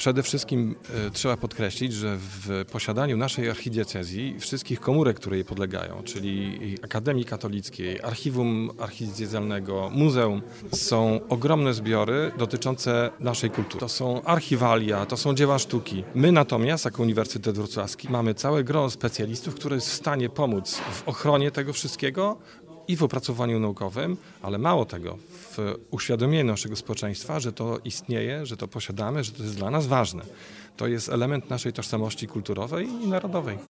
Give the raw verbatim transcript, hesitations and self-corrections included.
Przede wszystkim e, trzeba podkreślić, że w posiadaniu naszej archidiecezji wszystkich komórek, które jej podlegają, czyli Akademii Katolickiej, Archiwum Archidiecezjalnego, Muzeum, są ogromne zbiory dotyczące naszej kultury. To są archiwalia, to są dzieła sztuki. My natomiast, jako Uniwersytet Wrocławski, mamy całe grono specjalistów, które jest w stanie pomóc w ochronie tego wszystkiego i w opracowaniu naukowym, ale mało tego, w uświadomieniu naszego społeczeństwa, że to istnieje, że to posiadamy, że to jest dla nas ważne. To jest element naszej tożsamości kulturowej i narodowej.